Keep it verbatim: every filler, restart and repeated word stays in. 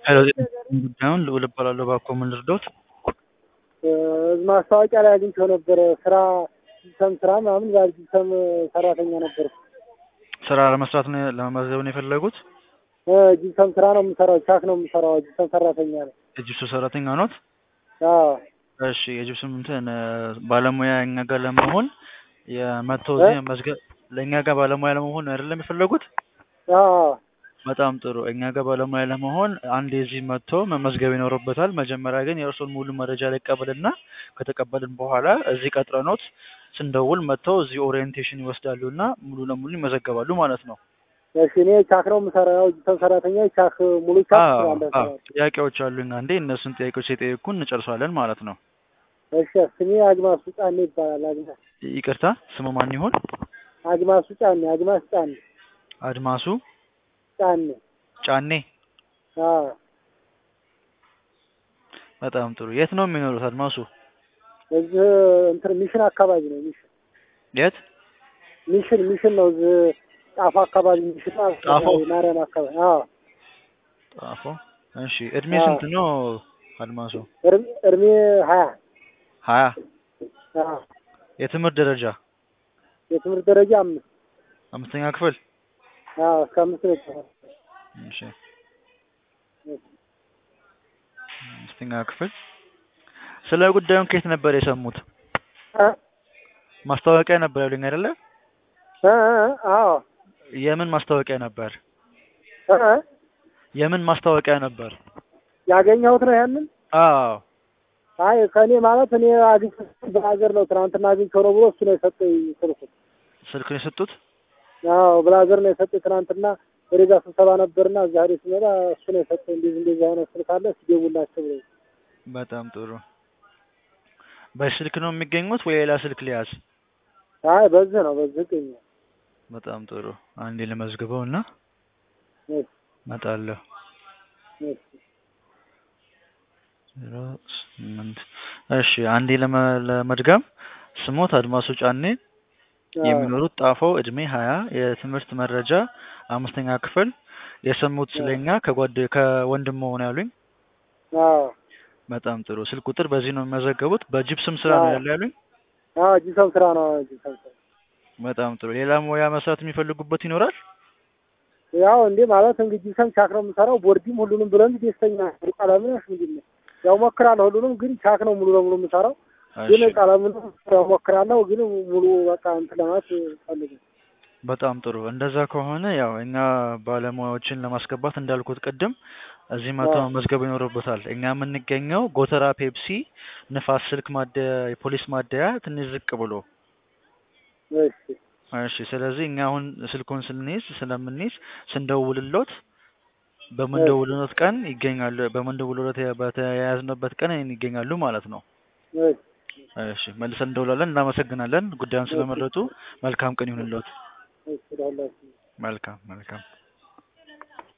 ሄሎ ጉዳዩን ልዑል እባላለሁ። እባክዎ ምን ልርዳዎት? ማስታወቂያ ላይ አግኝቼው ነበረ ስራ ጂፕሰም ስራ ምናምን ዛሬ ጂፕሰም ሰራተኛ ነበርኩ። ስራ ለመስራት ነው ለመመዝገብ ነው የፈለጉት? እ ጂፕሰም ስራ ነው የምሰራው፣ ቻክ ነው የምሰራው፣ ጂፕሰም ሰራተኛ ነው። የጂፕሰም ሰራተኛ ኖት? አዎ። እሺ የጂፕሰም እንትን ባለሙያ እኛ ጋር ለመሆን የመተው እዚህ መዝገብ ለእኛ ጋር ባለሙያ ለመሆን አይደለም የፈለጉት? አዎ። በጣም ጥሩ። እኛ ጋር ባለሙያ ለመሆን አንድ የዚህ መጥቶ መመዝገብ ይኖርበታል። መጀመሪያ ግን የእርስዎን ሙሉ መረጃ ልቀበልና ከተቀበልን በኋላ እዚህ ቀጥረኖት ስንደውል መጥተው እዚህ ኦሪየንቴሽን ይወስዳሉና ሙሉ ለሙሉ ይመዘገባሉ ማለት ነው። እሺ እኔ ቻክ ነው የምሰራው፣ ያው ጂፕሰም ሰራተኛ ቻክ ሙሉ ቻክ ስራለሁ። አዎ ጥያቄዎች አሉኝ። አንዴ እነሱን ጥያቄዎች የጠየቁን እንጨርሳለን ማለት ነው። እሺ ስሜ አግማሱ ጫኔ ይባላል። አግማስ ይቅርታ ስሙ ማን ይሆን? አግማሱ ጫኔ። አግማስ ጫኔ። አድማሱ ጫኔ። ጫኔ። አዎ። በጣም ጥሩ። የት ነው የሚኖሩት አድማሱ? እዚህ እንትን ሚሽን አካባቢ ነው። ሚሽን የት? ሚሽን ሚሽን ነው እዚህ ጣፎ አካባቢ ሚሽን ጣፎ ማርያም አካባቢ። አዎ ጣፎ። እሺ እድሜ ስንት ነው አድማሱ? እድሜ ሀያ ሀያ አዎ። የትምህርት ደረጃ? የትምህርት ደረጃ አምስት አምስተኛ ክፍል? አዎ እስከ አምስት ነው የተማርኩት። እሺ አምስተኛ ክፍል። ስለ ጉዳዩን ከየት ነበር የሰሙት? እ ማስታወቂያ ነበር ያሉኝ አይደለ? እ አዎ። የምን ማስታወቂያ ነበር? እ የምን ማስታወቂያ ነበር? ያገኘሁት ነው ያንን? አዎ። አይ ከኔ ማለት እኔ አግኝቼ ብላዘር ነው ትናንትና አግኝቼው ነው ብሎ እሱ ነው የሰጠኝ ስልኩን። ስልክ ነው የሰጡት? አዎ ብላዘር ነው የሰጠኝ ትናንትና ወደዛ ስብሰባ ነበርና እዛ ሄደ ሲመጣ እሱ ነው የሰጠኝ። እንደዚህ እንደዚህ አይነት ስልክ አለ ሲደውላቸው ብሎ። በጣም ጥሩ። በስልክ ነው የሚገኙት ወይ ሌላ ስልክ ሊያዝ? አይ በዚህ ነው በዚህ ይገኛል። በጣም ጥሩ። አንዴ ልመዝግበውና እሺ እመጣለሁ። እሺ ዜሮ ስምንት እሺ አንዴ ለመድገም ስሞት አድማሱ ጫኔ፣ የሚኖሩት ጣፎ፣ እድሜ ሀያ፣ የትምህርት መረጃ አምስተኛ ክፍል፣ የሰሙት ስለኛ ከጓደ ከወንድም መሆን ያሉኝ? አዎ። በጣም ጥሩ። ስልክ ቁጥር በዚህ ነው የሚመዘገቡት? በጂፕሰም ስራ ነው ያለ ያሉኝ? አዎ ጂፕሰም ስራ ነው። ጂፕሰም ስራ። በጣም ጥሩ። ሌላ ሙያ መስራት የሚፈልጉበት ይኖራል? ያው እንዴ ማለት እንግዲህ ጂፕሰም ቻክ ነው የምሰራው። ቦርዲም ሁሉንም ብለን ደስተኛ ቀለምን ምንድን ነው ያው ሞክራለሁ። ሁሉንም ግን ቻክ ነው ሙሉ ለሙሉ የምሰራው። ግን ቀለምን ሞክራለሁ ግን ሙሉ በቃ እንትን ለማለት ፈልጌ። በጣም ጥሩ። እንደዛ ከሆነ ያው እኛ ባለሙያዎችን ለማስገባት እንዳልኩት ቅድም እዚህ መቶ መዝገብ ይኖርበታል። እኛ የምንገኘው ጎተራ ፔፕሲ ንፋስ ስልክ ማደያ የፖሊስ ማደያ ትንሽ ዝቅ ብሎ። እሺ እሺ። ስለዚህ እኛ አሁን ስልኩን ስንይዝ ስለምንይዝ ስንደውልሎት በምንደውልሎት ቀን ይገኛሉ። በምንደውልሎት በተያያዝንበት ቀን ይገኛሉ ማለት ነው። እሺ እሺ መልሰን እንደውላለን። እናመሰግናለን ጉዳዩን ስለመረጡ። መልካም ቀን ይሁንልዎት። እሺ ዳላችሁ። መልካም መልካም